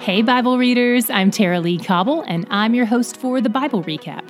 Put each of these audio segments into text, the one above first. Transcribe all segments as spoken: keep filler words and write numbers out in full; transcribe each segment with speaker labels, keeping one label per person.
Speaker 1: Hey, Bible readers, I'm Tara Lee Cobble, and I'm your host for the Bible Recap.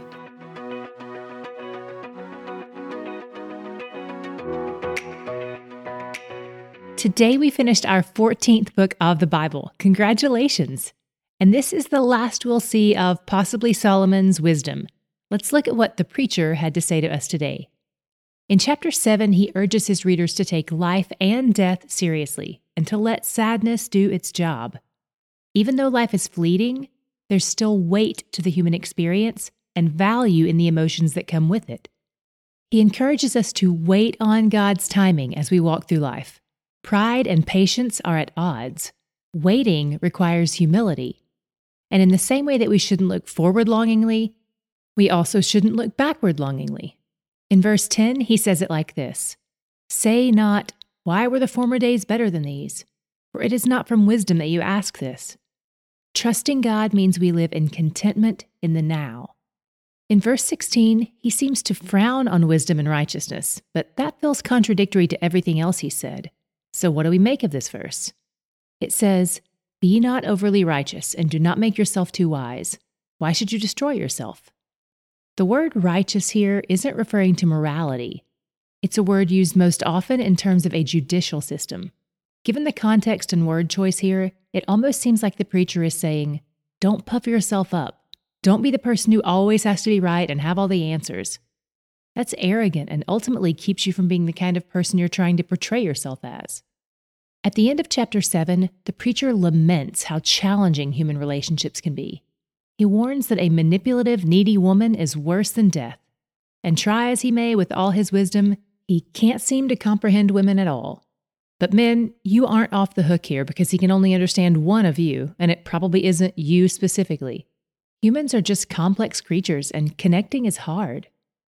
Speaker 1: Today we finished our fourteenth book of the Bible. Congratulations! And this is the last we'll see of possibly Solomon's wisdom. Let's look at what the preacher had to say to us today. In chapter seven, he urges his readers to take life and death seriously and to let sadness do its job. Even though life is fleeting, there's still weight to the human experience and value in the emotions that come with it. He encourages us to wait on God's timing as we walk through life. Pride and patience are at odds. Waiting requires humility. And in the same way that we shouldn't look forward longingly, we also shouldn't look backward longingly. In verse ten, he says it like this: "Say not, why were the former days better than these? For it is not from wisdom that you ask this." Trusting God means we live in contentment in the now. In verse sixteen, he seems to frown on wisdom and righteousness, but that feels contradictory to everything else he said. So what do we make of this verse? It says, "Be not overly righteous, and do not make yourself too wise. Why should you destroy yourself?" The word righteous here isn't referring to morality. It's a word used most often in terms of a judicial system. Given the context and word choice here, it almost seems like the preacher is saying, don't puff yourself up. Don't be the person who always has to be right and have all the answers. That's arrogant and ultimately keeps you from being the kind of person you're trying to portray yourself as. At the end of chapter seven, the preacher laments how challenging human relationships can be. He warns that a manipulative, needy woman is worse than death. And try as he may with all his wisdom, he can't seem to comprehend women at all. But men, you aren't off the hook here because he can only understand one of you, and it probably isn't you specifically. Humans are just complex creatures, and connecting is hard.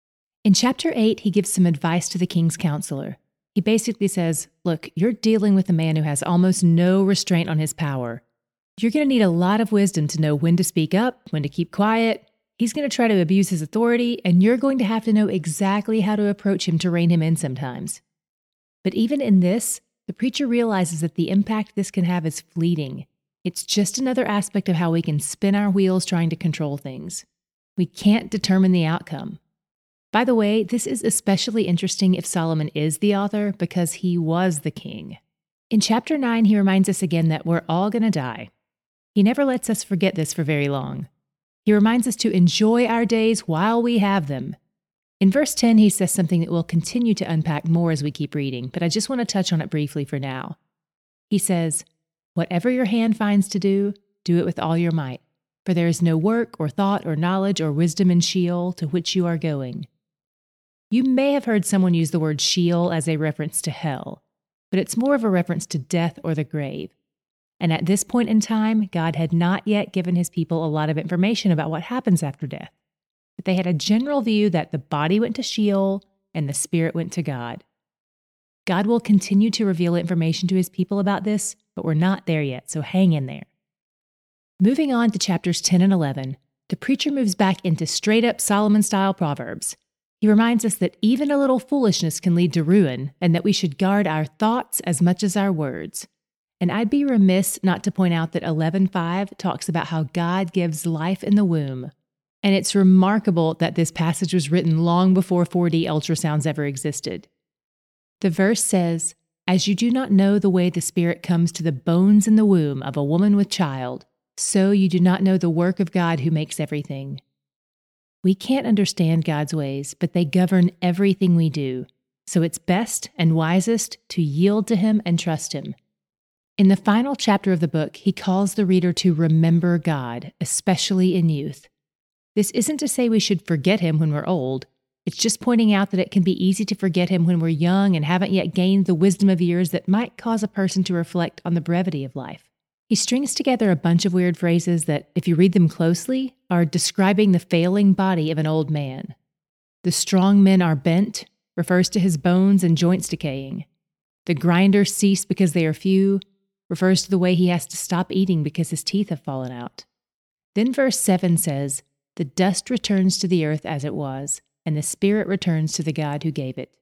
Speaker 1: In chapter eight, he gives some advice to the king's counselor. He basically says, look, you're dealing with a man who has almost no restraint on his power. You're going to need a lot of wisdom to know when to speak up, when to keep quiet. He's going to try to abuse his authority, and you're going to have to know exactly how to approach him to rein him in sometimes. But even in this, the preacher realizes that the impact this can have is fleeting. It's just another aspect of how we can spin our wheels trying to control things. We can't determine the outcome. By the way, this is especially interesting if Solomon is the author because he was the king. In chapter nine, he reminds us again that we're all going to die. He never lets us forget this for very long. He reminds us to enjoy our days while we have them. In verse ten, he says something that we'll continue to unpack more as we keep reading, but I just want to touch on it briefly for now. He says, "Whatever your hand finds to do, do it with all your might, for there is no work or thought or knowledge or wisdom in Sheol to which you are going." You may have heard someone use the word Sheol as a reference to hell, but it's more of a reference to death or the grave. And at this point in time, God had not yet given his people a lot of information about what happens after death. But they had a general view that the body went to Sheol and the spirit went to God. God will continue to reveal information to his people about this, but we're not there yet, so hang in there. Moving on to chapters ten and eleven, the preacher moves back into straight-up Solomon-style proverbs. He reminds us that even a little foolishness can lead to ruin, and that we should guard our thoughts as much as our words. And I'd be remiss not to point out that eleven five talks about how God gives life in the womb. And it's remarkable that this passage was written long before four D ultrasounds ever existed. The verse says, "As you do not know the way the Spirit comes to the bones in the womb of a woman with child, so you do not know the work of God who makes everything." We can't understand God's ways, but they govern everything we do. So it's best and wisest to yield to him and trust him. In the final chapter of the book, he calls the reader to remember God, especially in youth. This isn't to say we should forget him when we're old. It's just pointing out that it can be easy to forget him when we're young and haven't yet gained the wisdom of years that might cause a person to reflect on the brevity of life. He strings together a bunch of weird phrases that, if you read them closely, are describing the failing body of an old man. The strong men are bent refers to his bones and joints decaying. The grinders cease because they are few refers to the way he has to stop eating because his teeth have fallen out. Then verse seven says, "The dust returns to the earth as it was, and the spirit returns to the God who gave it."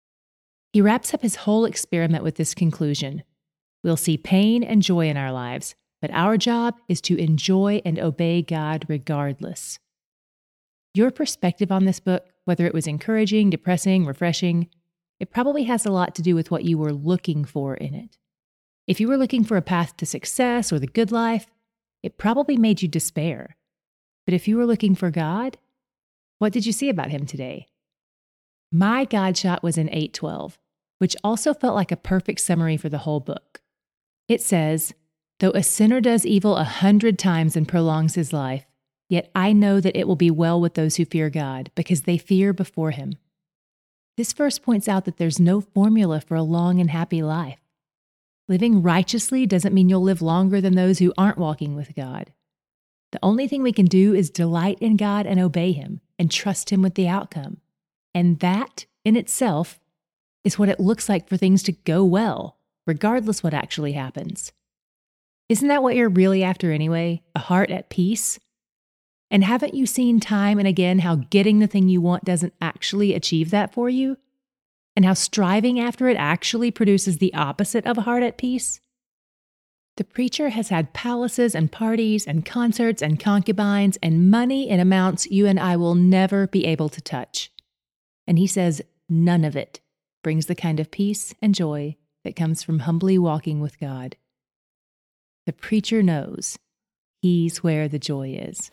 Speaker 1: He wraps up his whole experiment with this conclusion. We'll see pain and joy in our lives, but our job is to enjoy and obey God regardless. Your perspective on this book, whether it was encouraging, depressing, refreshing, it probably has a lot to do with what you were looking for in it. If you were looking for a path to success or the good life, it probably made you despair. But if you were looking for God, what did you see about him today? My God shot was in eight twelve, which also felt like a perfect summary for the whole book. It says, "Though a sinner does evil a hundred times and prolongs his life, yet I know that it will be well with those who fear God, because they fear before him." This verse points out that there's no formula for a long and happy life. Living righteously doesn't mean you'll live longer than those who aren't walking with God. The only thing we can do is delight in God and obey him and trust him with the outcome. And that, in itself, is what it looks like for things to go well, regardless what actually happens. Isn't that what you're really after anyway? A heart at peace? And haven't you seen time and again how getting the thing you want doesn't actually achieve that for you? And how striving after it actually produces the opposite of a heart at peace? The preacher has had palaces and parties and concerts and concubines and money in amounts you and I will never be able to touch. And he says none of it brings the kind of peace and joy that comes from humbly walking with God. The preacher knows he's where the joy is.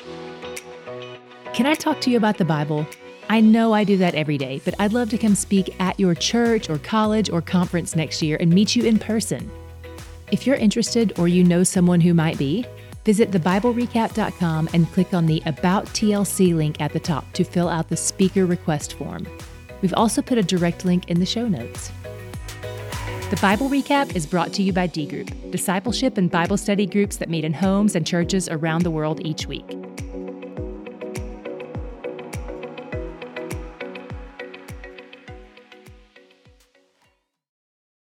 Speaker 1: Can I talk to you about the Bible? I know I do that every day, but I'd love to come speak at your church or college or conference next year and meet you in person. If you're interested or you know someone who might be, visit the bible recap dot com and click on the About T L C link at the top to fill out the speaker request form. We've also put a direct link in the show notes. The Bible Recap is brought to you by D Group, discipleship and Bible study groups that meet in homes and churches around the world each week.